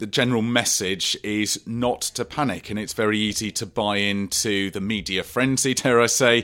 the general message is not to panic, and it's very easy to buy into the media frenzy, dare I say,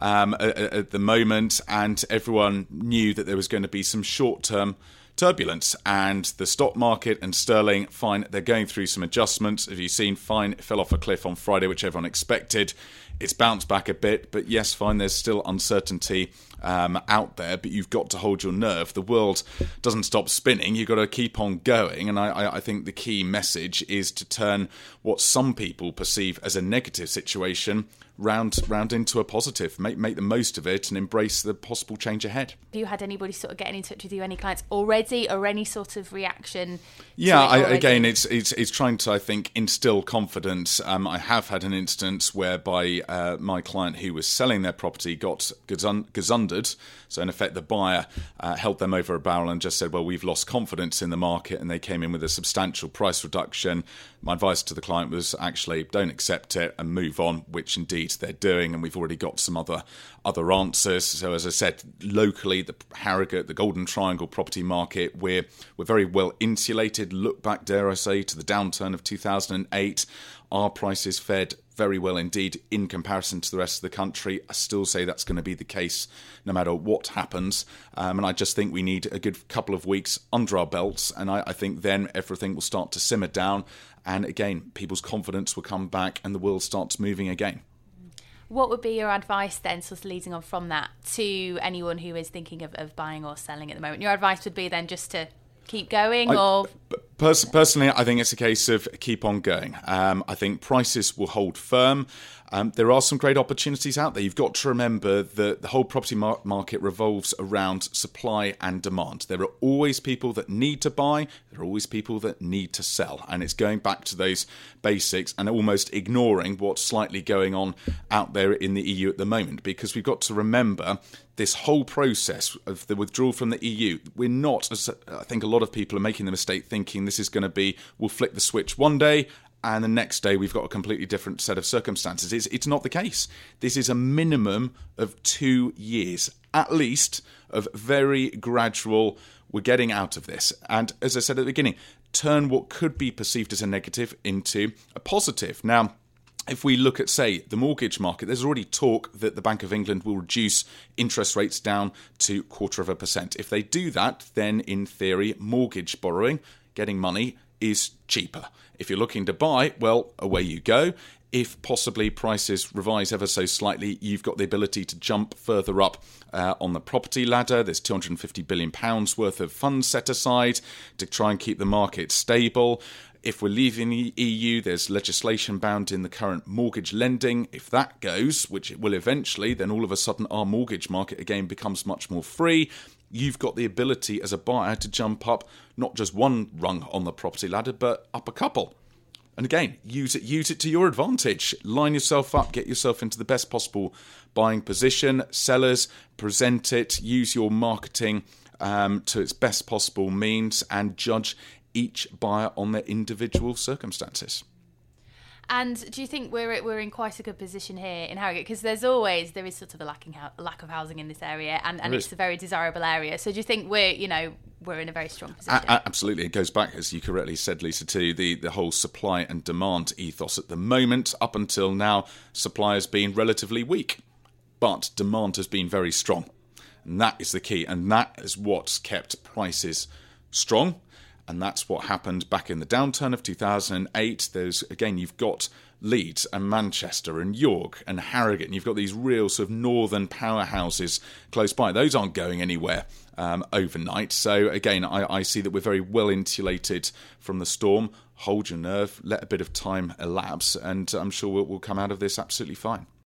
at the moment, and everyone knew that there was going to be some short-term turbulence, and the stock market and sterling, fine, they're going through some adjustments. Have you seen? Fine, it fell off a cliff on Friday, which everyone expected. It's bounced back a bit, but yes, fine, there's still uncertainty out there, but you've got to hold your nerve. The world doesn't stop spinning. You've got to keep on going, and I think the key message is to turn what some people perceive as a negative situation round into a positive. Make the most of it and embrace the possible change ahead. Have you had anybody sort of getting in touch with you, any clients already, or any sort of reaction? Yeah, again, it's trying to, I think, instill confidence. I have had an instance whereby my client who was selling their property got gazundered. So in effect, the buyer held them over a barrel and just said, well, we've lost confidence in the market, and they came in with a substantial price reduction. My advice to the client was actually don't accept it and move on, which indeed they're doing, and we've already got some other answers. So as I said, locally, the Harrogate, the Golden Triangle property market, we're very well insulated. Look back, dare I say, to the downturn of 2008. Our prices fared very well indeed in comparison to the rest of the country. I still say that's going to be the case no matter what happens. And I just think we need a good couple of weeks under our belts. And I think then everything will start to simmer down. And again, people's confidence will come back and the world starts moving again. What would be your advice then, sort of leading on from that, to anyone who is thinking of buying or selling at the moment? Your advice would be then just to keep going, or...? Personally, I think it's a case of keep on going. I think prices will hold firm. There are some great opportunities out there. You've got to remember that the whole property market revolves around supply and demand. There are always people that need to buy. There are always people that need to sell. And it's going back to those basics and almost ignoring what's slightly going on out there in the EU at the moment. Because we've got to remember this whole process of the withdrawal from the EU. We're not, as I think a lot of people are making the mistake thinking this is going to be, we'll flick the switch one day and the next day we've got a completely different set of circumstances. It's not the case. This is a minimum of 2 years, at least, of very gradual, we're getting out of this. And as I said at the beginning, turn what could be perceived as a negative into a positive. Now, if we look at, say, the mortgage market, there's already talk that the Bank of England will reduce interest rates down to 0.25%. If they do that, then in theory, mortgage borrowing, getting money, is cheaper. If you're looking to buy, well, away you go. If possibly prices revise ever so slightly, you've got the ability to jump further up on the property ladder. There's £250 billion worth of funds set aside to try and keep the market stable. If we're leaving the EU, there's legislation bound in the current mortgage lending. If that goes, which it will eventually, then all of a sudden our mortgage market again becomes much more free. You've got the ability as a buyer to jump up not just one rung on the property ladder, but up a couple. And again, use it to your advantage. Line yourself up, get yourself into the best possible buying position. Sellers, present it, use your marketing to its best possible means, and judge each buyer on their individual circumstances. And do you think we're in quite a good position here in Harrogate? Because there is sort of a lack of housing in this area, and it's a very desirable area. So do you think we're in a very strong position? Absolutely. It goes back, as you correctly said, Lisa, to the whole supply and demand ethos at the moment. Up until now, supply has been relatively weak, but demand has been very strong. And that is the key, and that is what's kept prices strong. And that's what happened back in the downturn of 2008. You've got Leeds and Manchester and York and Harrogate, and you've got these real sort of northern powerhouses close by. Those aren't going anywhere overnight. So again, I see that we're very well insulated from the storm. Hold your nerve, let a bit of time elapse, and I'm sure we'll come out of this absolutely fine.